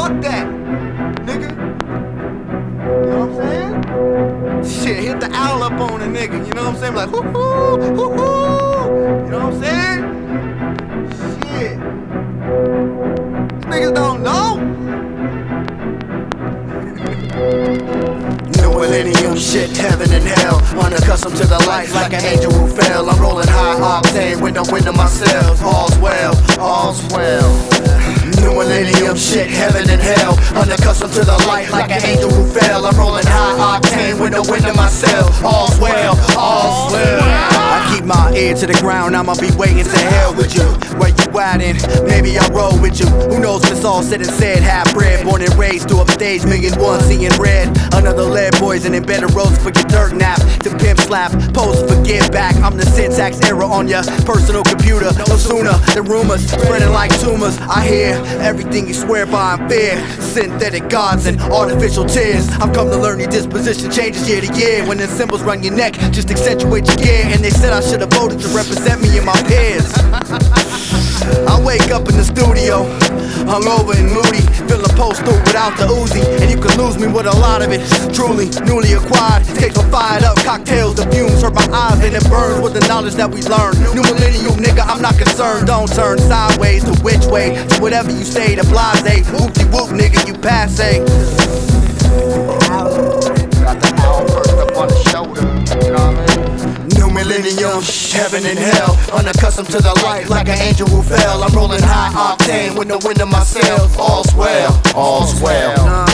fuck that, nigga. You know what I'm saying? Shit, hit the owl up on a nigga, you know what I'm saying? Like, hoo-hoo, hoo-hoo. You know what I'm saying? Shit. These niggas don't know. New millennium shit, heaven and hell. Unaccustomed to the life like an angel who fell. I'm rolling high octane with no wind in myself. All's well, all's well. New millennium shit, heaven and hell. Unaccustomed to the life like an angel who fell. I'm rolling high octane with no wind in myself. All's well, all's well. I keep my ear to the ground, I'ma be waiting to hell with you. Where you at and maybe I'll roll with you. Who knows when it's all said and said. Half bred, born and raised to upstage, $1,000,001 seeing red. Another lead poison and better roads for your dirt nap. To pimp slap, post for give back. I'm the syntax error on your personal computer. No sooner than rumors spreading like tumors. I hear everything you swear by in fear. Synthetic gods and artificial tears. I've come to learn your disposition changes year to year. When the symbols run your neck, just accentuate your gear. And they said I should have voted to represent me and my peers. I wake up in the studio, hungover and moody, feeling postal without the Uzi. And you can lose me with a lot of it, truly, newly acquired. Take some fired up cocktails, the fumes hurt my eyes and it burns with the knowledge that we learned. New millennium nigga, I'm not concerned. Don't turn sideways to which way, to whatever you say, to blase. Whoop-de-whoop nigga, you passe. Got the owl perched up on the shoulder, you know what I mean? New millennium, heaven and hell. Unaccustomed to the light like an angel who fell. I'm rolling high octane with no wind in myself. All's well, all's well.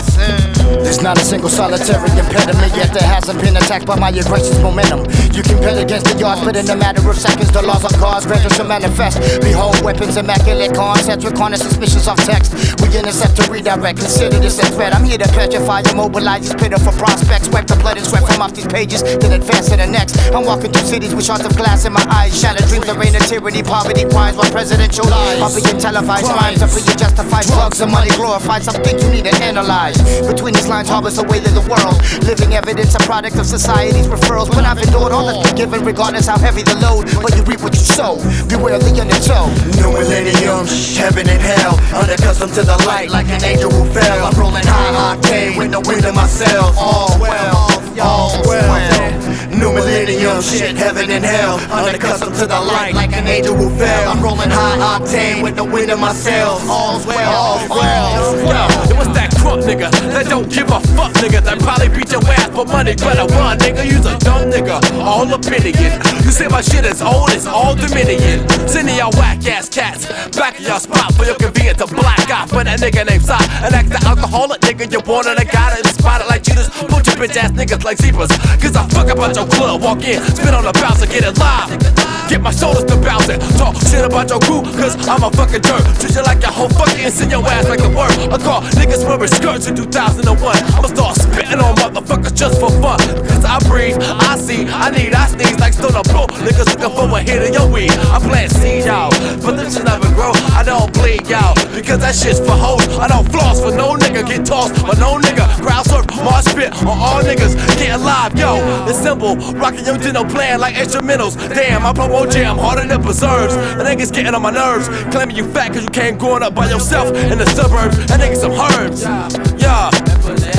There's not a single solitary impediment yet that hasn't been attacked by my aggressive momentum. You can bet against the odds, but in a matter of seconds the laws of cause grant us to manifest. Behold weapons, immaculate concepts with corner suspicions of text. We intercept to redirect, consider this a threat. I'm here to petrify, immobilize these pitiful prospects. Wipe the blood and sweat from off these pages, then advance to the next. I'm walking through cities with shards of glass in my eyes. Shattered dreams of reign of tyranny, poverty, crimes, while presidential lies are being televised. Crimes are being justified, drugs and money glorified. Some things you need to analyze. Between these lines harbors the weight of the world. Living evidence, a product of society's referrals. When I've endured all that's been given, regardless how heavy the load. But you reap what you sow, beware the undertow. New millennium, heaven and hell. Unaccustomed to the light like an angel who fell. I'm rolling high octane with no wind in myself. All well, all well. New millennium, shit, heaven and hell. Unaccustomed to the light like an angel who fell. I'm rolling high octane with no wind in myself. All's well, all's well. Yo, what's that crunk nigga that don't give a fuck nigga that probably beat your ass for money? Better run nigga, you's a dumb nigga, all opinion. You say my shit is old, it's all Dominion. Sending y'all whack ass cats back in your spot for your convenience to black out for that nigga named Side. And act the alcoholic nigga, you wanted a guy that spotted like cheaters. Put your bitch ass niggas like zebras. Cause I fuck about your club, walk in, spin on the bounce and get it live. Get my shoulders to bounce it. Talk shit about your crew, cause I'm a fucking jerk. Treat you like a whole fucking send your ass like a word. I call niggas wearing skirts in 2001. I'ma start spitting on motherfuckers just for fun. Cause I breathe, I see, I need, I sneeze like Stoner Bro. Niggas looking for a hit of your weed. I plant seeds, y'all, but them shit never grow. I don't bleed, y'all, because that shit's for hoes. I don't floss for no nigga, get tossed for no nigga. Crowd surf, march spit on all niggas. Get alive, yo, it's simple. Rockin' young Dino playing like instrumentals. Damn, I promo jam harder than preserves. And niggas getting on my nerves. Claiming you fat cause you came growing up by yourself in the suburbs. And niggas some herbs. Yeah.